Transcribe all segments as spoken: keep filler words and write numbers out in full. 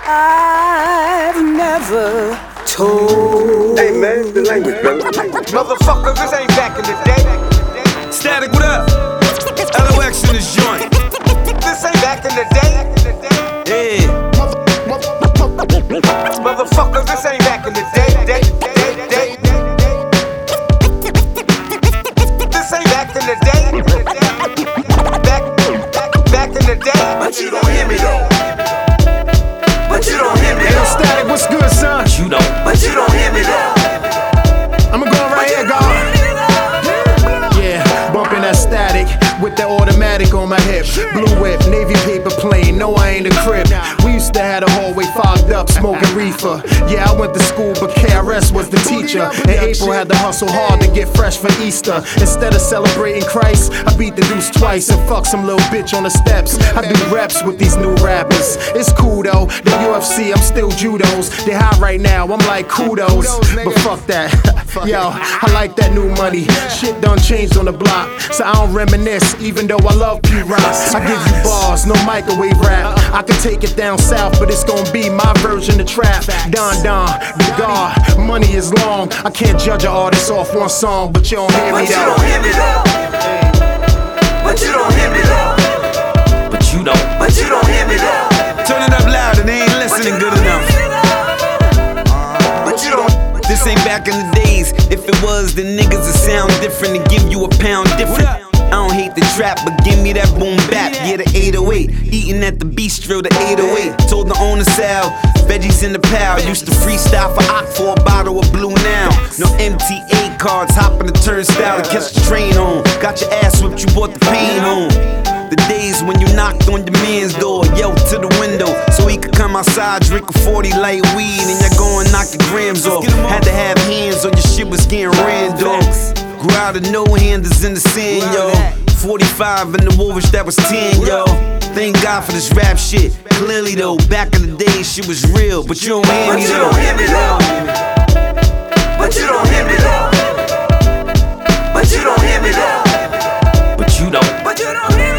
I've never told. Hey man, the language, brother. Motherfucker, this ain't back in the day. Static, what up? L O X in this joint. This ain't back in the day. Yeah. Motherfucker, this ain't back in the day. day, day, day. This ain't back in the day. Back, back, back in the day. But you don't hear me though. But you don't hear me though. Static, what's good, son? You don't. But you don't hear me though. I'ma go right here, God. Yeah, bumping that Static with the automatic on my hip. Blue whip, navy paper plane. No, I ain't a crib. We used to have the hallway fogged up, smoking reefer. Yeah, I went to school, but K R S was the teacher. And April had to hustle hard to get fresh for Easter. Instead of celebrating Christ, I beat the deuce twice and fuck some little bitch on the steps. I do reps with these new rappers. It's cool though. The U F C, I'm still judos. They high right now, I'm like kudos. But fuck that. Yo, I like that new money. Shit done changed on the block, so I don't reminisce, even though I love P-Rock. I give you bars, no microwave rap. I can take it down south, but it's gonna be my version of trap. Don Don, the God, money is long. I can't judge an artist off one song, but you don't hear me But you though. don't hear me though. But you don't hear me though. But you don't. But you don't hear me though. Turn it up loud and they ain't listening good enough. But you don't. This ain't back in the days. If it was, then niggas would sound different and give you a pound different. I don't hate the trap, but give me that boom bap. Yeah, the eight oh eight. Eating at the bistro, the eight oh eight. Told the owner Sal, veggies in the pal. Used to freestyle for Ock for a bottle of Blue Now. No M T A cards, hopping the turnstile to catch the train home. Got your ass whipped, you brought the pain home. The days when you knocked on your man's door, yelled to the window so he could come outside, drink a forty light weed, and you're going knock your grams off. Had to have hands or your shit was getting ran, dog. Grew out of no-handers in the sand, yo. forty-five in the Woolwich, that was ten, yo. Thank God for this rap shit. Clearly though, back in the day, shit was real, but you don't hear But me you though. don't hear me though. But you don't hear me though. But you don't hear me though. But you don't. But you don't hear me though.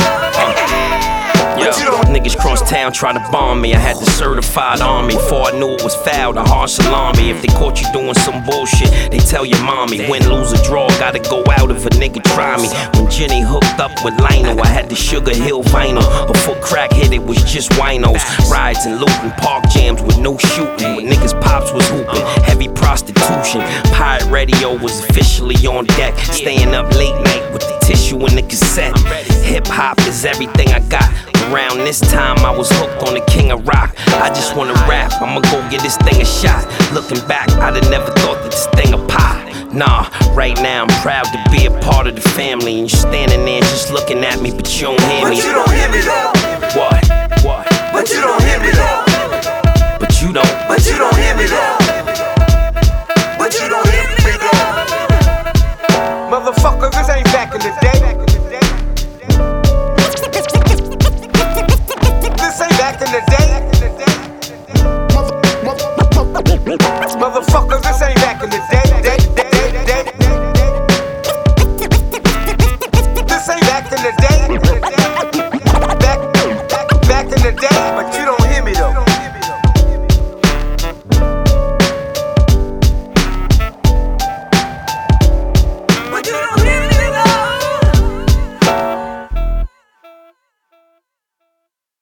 Yo, niggas cross town try to bomb me. I had the certified army. Before I knew it was foul, the harsh salami. If they caught you doing some bullshit, they tell your mommy. Win, lose, or draw, gotta go out if a nigga try me. When Jenny hooked up with Lionel, I had the Sugar Hill vinyl. Before crack hit, it was just winos. Rides and looting, park jams with no shooting. When niggas pops was hooping, heavy prostitution. Pirate radio was officially on deck. Staying up late night with the tissue and the cassette. Hip hop is everything I got. Around this time I was hooked on the king of rock. I just wanna rap, I'ma go get this thing a shot. Looking back, I'd have never thought that this thing a pop. Nah, right now I'm proud to be a part of the family. And you're standing there just looking at me, but you don't hear me. But you don't hear me though. What? What? But you don't hear me though. But you don't. But you don't hear me though. But you don't hear me though. Motherfucker, this ain't back in the day. This ain't back in the day.